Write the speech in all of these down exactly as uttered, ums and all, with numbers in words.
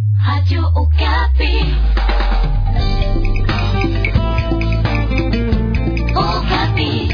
Radio Okapi. Okapi.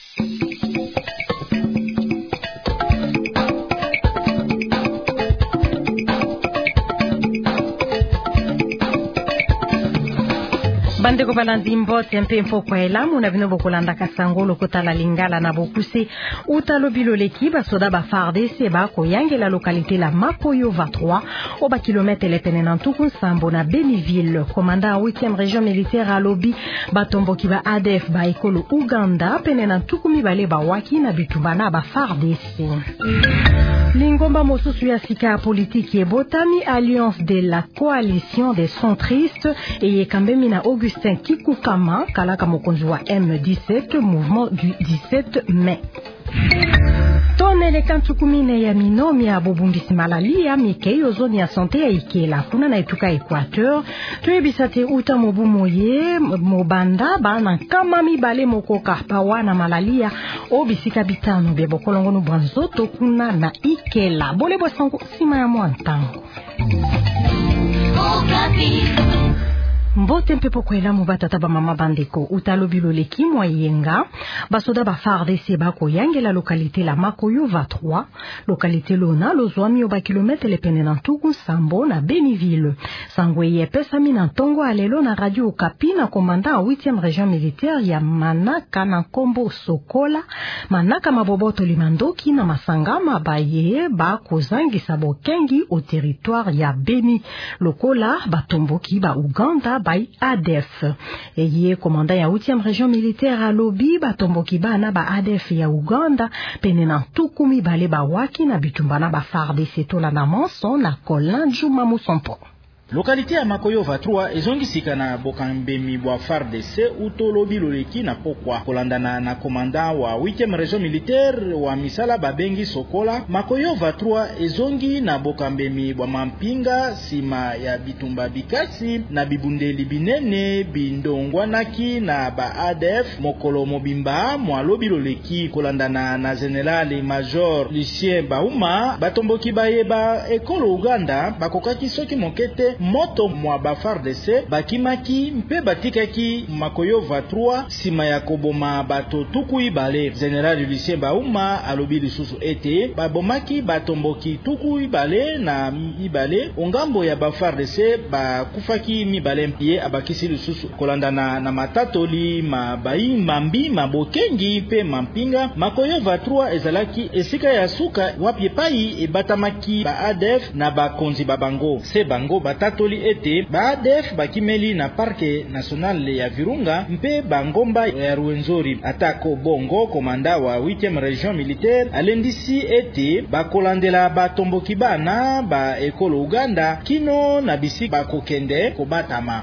Bande ko balandi mbote mpe mfo kwa elamu na bino bokolanda kasangolo kotala lingala na bokuse utalobilo lekiba soda ba F A R D C ba ko yangela localité la Makoyo vingt-trois au ba kilomètre le pene na Ntuku Nsambo na Beniville. Commandant huitième région militaire à Lobi batombo ki ba A D F ba ekolo Uganda pene na Ntuku mibale ba waki na bitumba na ba F A R D C. Lingomba mosusu ya sika politique ebotami alliance de la coalition des centristes et kambemi na Augustin Kikukama kalaka mokonzi wa M dix-sept mouvement du dix-sept mai. Tonele kantukumine ya minomi ya bobundisi malalia mikeyo zoni ya santé ya Ikela kuna na etuka Equateur tuebisate uta mobumoye mobanda bana kama mibale mokoka pawana malalia obisika bitano bebo kolongono branzoto kuna na Ikela bolebo sango sima ya mwantango. Mbote mpepo kwa elamu batata mama bandeko utalobilo leki moyenga basoda ba F A R D C bako yangela localité la Makoyo vingt-trois localité lona lozwami oba kilomètre le pene na Ntuku Nsambo na Beniville sangwe yepesa mina ntongo alelo na Radio Okapi na komanda a huitième région militaire ya Manaka na Kombo Sokola Manaka maboboto limandoki na masangama baye bako zangisa bokengi au territoire ya Beni lokola batomboki ba Uganda by A D F. Eye commandant ya huitième région militaire à Lobi batomboki bana ba A D F ya Uganda pene na Ntuku mibale ba waki na bitumba na ba F A R D C tola na Monson na Colin Juma Musompo. Localité ya Makoyo vingt-trois ezongisika na bokambemi bwa F A R D C utolobi loleki na pokwa kolandana na commandant wa huitième région militaire wa misala babengi Sokola. Makoyo vingt-trois ezongi na bokambemi bwa mampinga sima ya bitumba bikasi na bibundeli binene bindongwanaki na ba A D F mokolo mobimba mwalobi loleki kolandana na general major Lucien Bauma batomboki bayeba ekolo Uganda bakokaki soki mokete moto mwa ba F A R D C bakimaki mpe batikaki Makoyo vingt-trois sima ya koboma bato tuku ibale. General Lucien Bauma alobi lisusu ete babomaki batomboki tuku ibale na ibale ongambo ya ba F A R D C bakufaki mibale ye abakisi lisusu kolandana na matatoli mabai mambi mabokengi pe mampinga. Makoyo vingt-trois ezalaki esika ya suka wapi pai ebatamaki ba A D F na bakonzi babango se bango bata toli ete ba A D F bakimeli na parke national ya Virunga mpe bangomba ya Ruenzori. Atako bongo komanda wa huitième région militaire alendisi ete bakolandela batomboki bana ba ekolo Uganda kino na bisi bakokende kobatama.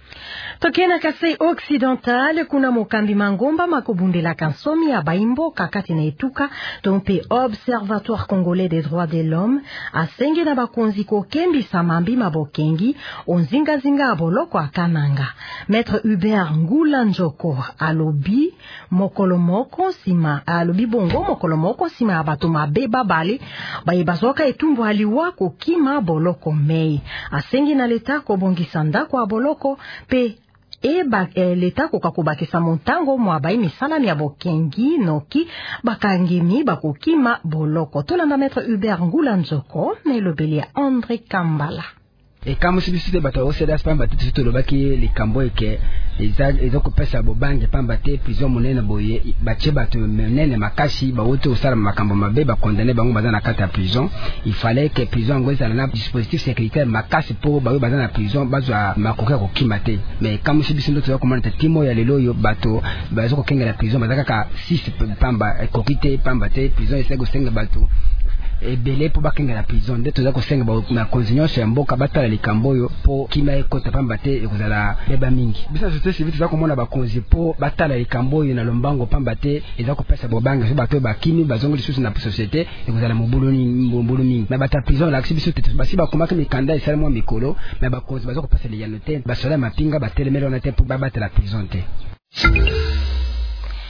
Tokena Kasai Occidental kuna mokambi mangomba makobundela kansomi ya baimbo kakati na etuka tompe Observatoire Congolais des droits de l'homme asenge na bakonzi kokembi samambi mabokengi onzinga zinga aboloko akananga. Maître Hubert Ngula Njoko alobi mokolomoko sima alobi bongo mokolomoko sima abato mabeba bale bayibazoka etumbu aliwa kokima boloko mei asenge na leta kobongisa ndako aboloko pe eba e, leta kokakobakisa montango mwa bayi misala ya bokengi noki bakangimi bakokima boloko. Tolanda Maître Hubert Ngula Nzoko na elobeli ya André Kambala. E kama sibisite bato oseda pamba te tuto lobaki likambo eke eza eza kopesa bobange pamba te prison monene boye bache bato menene makasi ba wote osala makambo mabe ba condamné bango baza na kata prison. Il fallait que prison ngoza na dispositif sécuritaire makasi pour ba baza na prison bazwa makoka ko kimate. Mais kama sibisite to komanda timo ya lelo yo bato bazo ko kenga la prison bazaka ka six pamba kokite pamba te prison esego senga bato ebele po bakenga la prison nde toza kosenga ba na konzinyoso ya mboka batala likambo yo po kima ekota pamba te ekozala beba mingi bisa société civile toza komona bakonzi po batala likambo yo na lombango pamba te eza kopesa bobanga so bato bakimi bazongo lisusu na société ekozala mobulu ni mobulu mingi na bata prison la biso te basi bakomaka mikanda esala mwa mikolo na bakonzi bazo kopesa le yano te basola mapinga batelemelo na te po babatela prison te.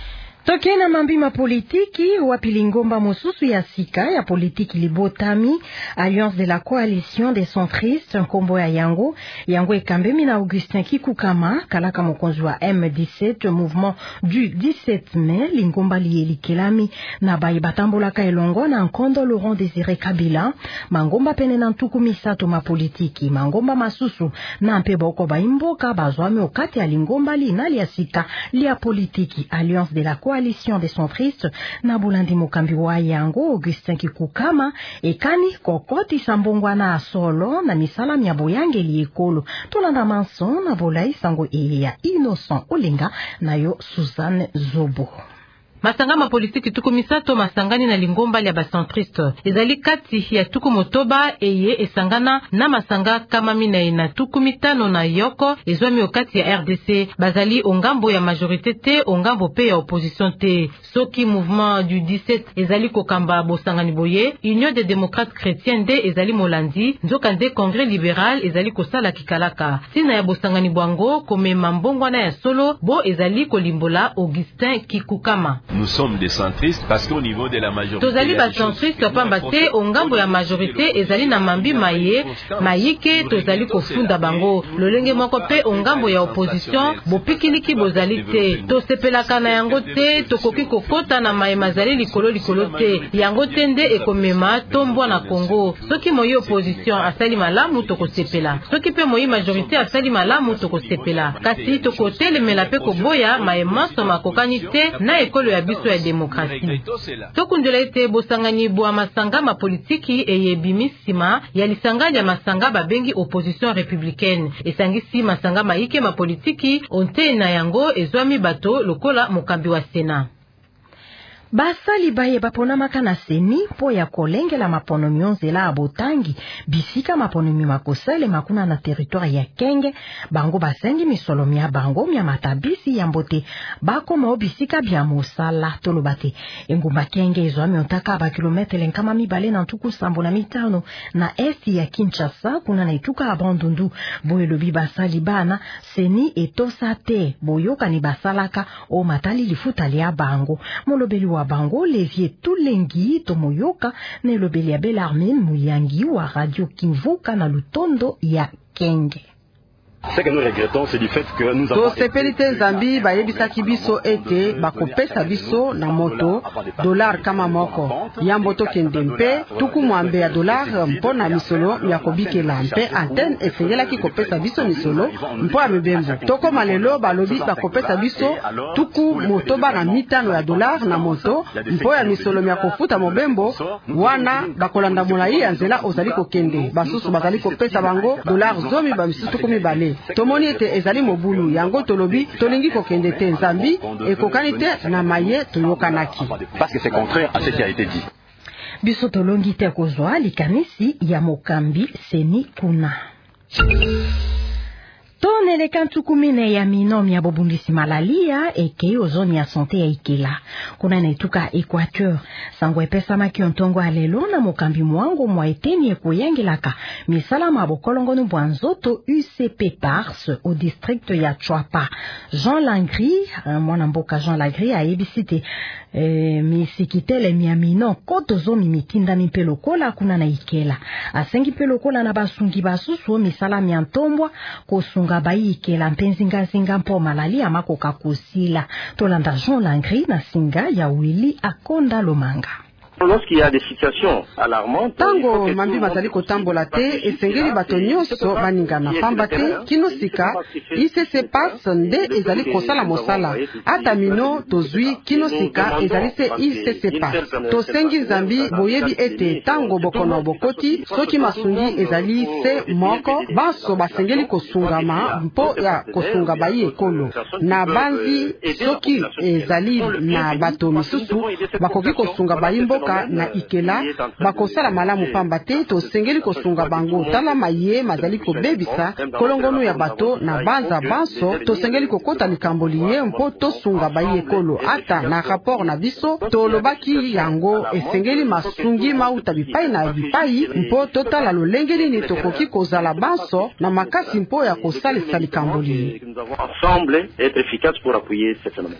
Tokena mambima politiki wapi lingomba mosusu ya sika ya politiki libotami Alliance de la Coalition des Centristes nkombo ya yango yango ekambemi na Augustin Kikukama kalaka mokonzi wa M dix-sept mouvement du dix-sept mai lingomba lielikelami na bayi batambolaka elongo na nkondo Laurent Désiré Kabila mangomba pene na ntuku misato ma politiki mangomba masusu na mpe boko baimboka bazwami okati ya lingomba linali ya sika lia politiki Alliance de la Coalition des Centristes na bulandi mokambi wa yango Augustin Kikukama ekani kokoti sambongwa na solo na misala mya boyange liekolo tolanda manson na bolai sango e ya Innocent Olinga na yo Suzanne Zobo. Masanga ma politiki tuku misato masangani na lingomba ya bacentriste ezali kati ya tuku motoba eye esangana na masanga kama mina ina tuku mitano na yoko ezwami okati ya R D C bazali ongambo ya majorité te ongambo pe ya opposition te soki mouvement du dix-sept ezali kokamba bosangani boye Union des démocrates chrétiens de ezali molandi nzoka nde Congrès libéral ezali kosala kikalaka sina ya bosangani bwango komema mbongwana ya solo bo ezali kolimbola Augustin Kikukama. Nous sommes des centristes parce qu'au niveau de la majorité tozali ba centristes pamba te ongambo ya majorité ezali na mambi maye mayike tozali kofunda bango lolenge moko pe ongambo ya opposition bopikiliki bozali te tosepelaka na yango te tokoki kokota na maye mazali likolo likolo te yango te nde ekomema tombwa na Congo soki moyi opposition asali malamu tokosepela soki pe moyi majorité asali malamu tokosepela kasi tokotelemela pe koboya maye maso makokani te na ekolo ya biso ya demokrasi. Tokundela ete bosangani bwa masanga ma politiki eyebimisima ya lisangani ya masanga babengi opposition républicaine. Esangisi masanga maike ma politiki onte na yango ezwami bato lokola mokambi wa Sena. Basali baye baponamaka na seni po ya kolengela mapono mionzela abotangi bisika mapono mi makosele makuna na territoire ya Kenge bango basengi misolo mia bango mia matabisi ya mbote bako mao bisika bia mosala tolobate engumba Kenge ezwami ontaka ba kilometre nkama mibale na ntuku sambo na mitano na esti ya Kinshasa kuna na ituka abandundu boyelobi basali bana seni etosa te boyoka ni basalaka o matali lifuta lia bango molobeli wa bango Levier Tulengi tomoyoka na lobeli ya Belarmine Muyangi wa Radio Kinvuka na Lutondo ya Kenge. Ce que nous regrettons, c'est du fait que nous avons... tosepelite zambi bayebisaki biso ete bakopesa biso na moto dollar kama moko yambo tokende mpe tuku mwambe ya dollar mpo na misolo ya kobikela mpe antenne esengelaki kopesa biso misolo mpo ya mibembo tokoma lelo balobi bakopesa biso tuku motoba na mitano ya dollar na moto mpo ya misolo ya kofuta mobembo wana bakolanda molai ya nzela ozali kokende basusu bazali kopesa bango dollar zomi bamisusu tuku mibale tomoni ete ezali mobulu yango tolobi tolingi kokende te Zambi ekokani te na maye toyokanaki parce que c'est contraire à ce qui a été dit. Biso tolongi te kozwa likanisi ya mokambi seni kuna. Tonele kantukumine ya minom ya bobundisi malalia eke ozoni ya sante ya Ikela. Kuna na ituka Equateur. Sango epesa maki ontongo alelo na mokambi mwango mwa eteni ekoyengelaka. Misala mabokolongonu bwanzoto U C P Pars au district ya Chwapa. Jean Langry, mwana mboka Jean Langry a ebisite e, misikitele miamino koto zo mimitinda ni pelokola kuna na Ikela. Asengi pelokola na basungi basusu misala miantombwa kosunga bayi Ikela mpenzi ngazinga mpo malalia makoka kusila. Tolanda Jean Langry na singa ya Willy Akonda Lomanga. Lorsqu'il y a des situations alarmantes, tango mambi mazali kotambola te esengeli bato nyonso baningana pamba te kino sika I C C Pass nde ezali kosala mosala ata mino tozwi kino sika ezali se I C C Pass tosengi Zambi boyebi ete tango bokono bokoti soki masungi ezali se moko baso basengeli kosungama mpo ya kosunga bayi ekolo na banzi soki ezali na bato misusu bakoki kosunga bayi mboka na Ikela bakosala malamu pamba te tosengeli kosunga bango tala maye mazali kobebisa kolongono ya bato na banza banso tosengeli kokota likambo liye mpo tosunga bayi ekolo ata na rapport na biso tolobaki yango esengeli masungi mauta bipai na bipai mpo totala lolenge nini tokoki kozala banso na makasi mpo ya kosalisa likambo liye ensemble être efficace pour appuyer ce phénomène.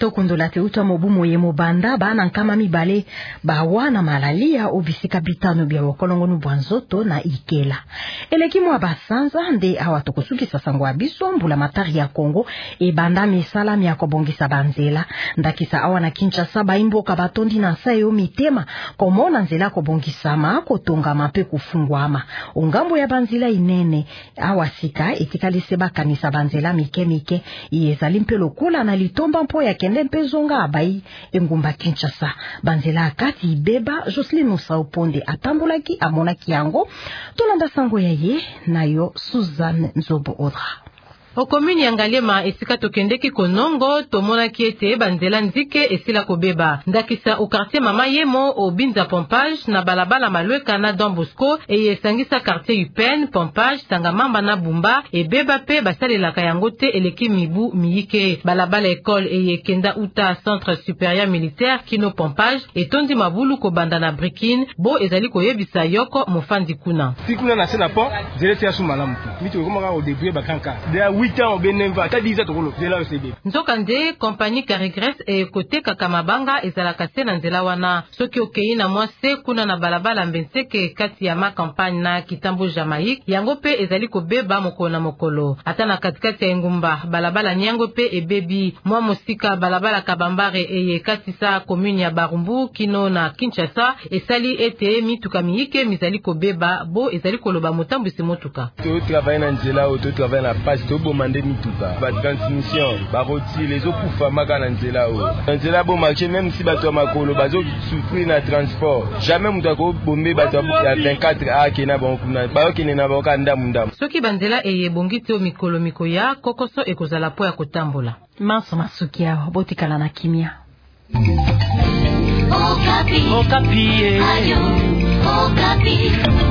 tokondola te uta mobumo ye mobanda bana nkama mibale bawana malalia obisika bitano bya wakolongo nu bwanzoto na ikela eleki mwa basanza nde awa tokosukisa sango abiso mbula matari ya Kongo e banda misala mi akobongisa banzela ndakisa awa na Kinshasa baimboka batondi na sayo mitema komona nzela kobongisama kotonga mape kufungwama ongambo ya banzela inene awa sika etikalise bakanisa banzela mike mike yezali mpe lokola na litomba mpo ya kende mpe zonga abai engumba Kinshasa banzela kati ibeba Jocelyn Musauponde atambolaki amonaki yango tolanda sango ya ye nayo Suzanne Nzobo Odra. O commune ya Ngaliema esika tokendeki konongo tomona kiete banzela nzike esila kobeba ndakisa o quartier Mama Yemo o Binza Pompage na balabala Malweka na Don Bosco e esangisa quartier Upen Pompage Sangamamba na Bumba e beba pe basalelaka yango te eleki mibu miyike balabala école e kenda uta centre supérieur militaire kino Pompage e tondi mabulu ko banda na Brikine bo ezali koyebisa yoko mofandi kuna tikuna na sena po zelete ya sumalamu mito komaka o débrouiller bakanka huit ans au Benenva, t'as dit ça tout le monde, c'est bien. Nzokande compagnie Carigres et côté Kakamabanga ezalaka se na nzela wana soki okei na mwase kuna na balabala mbenseke kati ya ma campagne na Kitambo Jamaïque yango pe ezali kobeba mokolo na mokolo ata na katikati ya ngumba balabala nyango pe ebebi mwa mosika balabala Kabambare eye kati sa commune ya Barumbu kino na Kinshasa esali ete mituka miyike mizali kobeba bo ezali koloba motambwisi motuka to travailler na nzela o to travailler na passe to bomande mituka ba transmission ba roti les eaux pour famaka na nzela o nzela bo marché même si bato makolo bazo souffrir na transport jamais muta ko bombe bato ya vingt-quatre a kena bon kuna ba kena na ba kanda munda soki banzela eye bongite o mikolo mikoya kokoso ekozala po ya kotambola Manso Masuki ya botikala na kimia Okapi Okapi Ayo Okapi